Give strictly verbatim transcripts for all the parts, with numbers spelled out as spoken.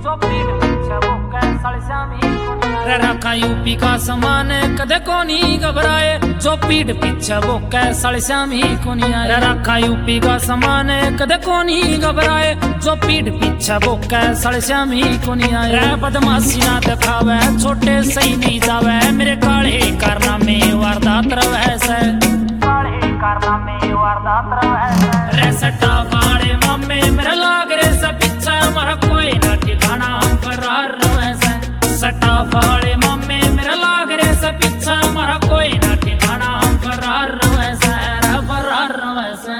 रखा यूपी का समान कदे को नहीं घबराए, जो पीठ पीछे वो कैसल श्यामी को नहीं आए। रखा यूपी का समान कदे को नहीं घबराए, जो पीठ पीछे वो कैसल श्यामी को नहीं आए। रे बदमाशी ना दिखावे छोटे सही नहीं जावे, मेरे काले कारनामे वारदात रवे से, काले कारनामे वारदात रवे से। रे सट्टा वाले मामे मेरे लाग रे से पीछे हमारा कोई ना ठिकाना हम फरार रवे से। सट्टा वाले मामे मेरे लाग रे से पीछे हमारा कोई ना ठिकाना हम फरार रवे से, फरार रवे से।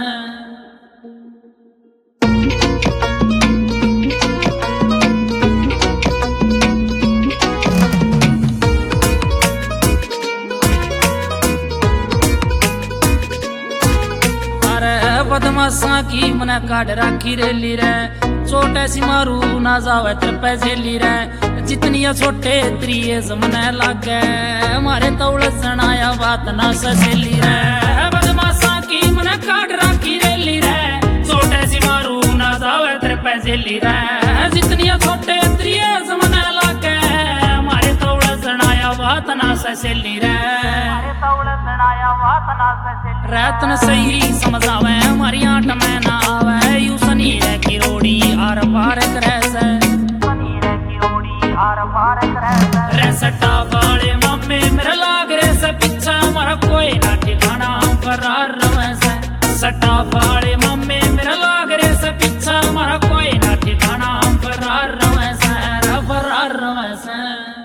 बदमाशा की मना काट राखी रेली रे, छोटे सी मारू ना जावे त्रिपे झेली रे। जितनी छोटे त्रिये जमने लागे, हमारे तौड़ सनाया बात ना सहेली रे। बदमाशा की मना काट राखी रेली रे, छोटे सी मारू ना जावे त्रिपे झेली रे। जितनी छोटे त्रिये जमने लागे, हमारे तौड़ सनाया बात ना सहेली रे। रतन सही समझावे हमारी आट में ना आवे, यू सनी रे की रोड़ी आर पार करे से, रे सट्टा वाले मामे मेरे लाग रे से पीछा हमारा कोई ना ठिकाना हम फरार रवे से। सट्टा वाले मामे मेरे लाग रे से पीछा हमारा कोई ना ठिकाना हम फरार रवे से, फरार रवे से।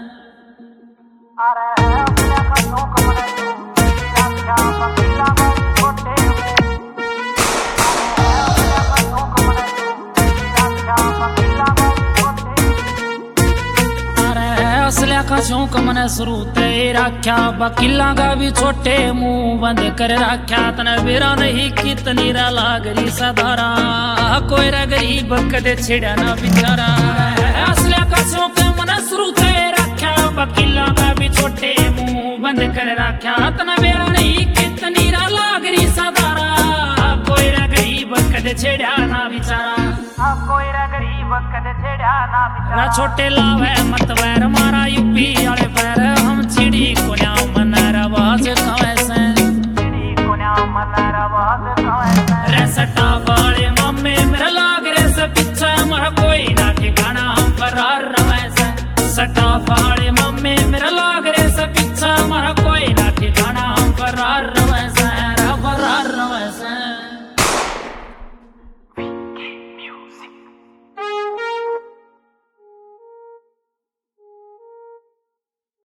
असल्या का शौक मने शुरू ते रख्या, वकीला का भी छोटे मुंह बंद कर रख्या। तने बेरा नहीं कितनी रा लागरी सदारा, कोई रा गरीब कदे छेड़ा ना बिचारा। असल्या का शौक मने शुरू ते रख्या, वकीला का भी छोटे मुंह बंद कर रख्या। तने बेरा नहीं कितनी रा लागरी सदारा, कोई रा गरीब कदे छेड़ा ना बिचारा, कोई रा गरीब कदे छेड़ा ना बिचारा। छोटे लावे मत वैर मारा यूपी वाले पैर, हम चिड़ी को न्या मन रवाज खावे से, चिड़ी को न्या मन रवाज खावे से। रे सट्टा वाले मामे मेरे लाग रे से पीछे हमारा कोई ना ठिकाना हम फरार रवे से। सट्टा वाले मामे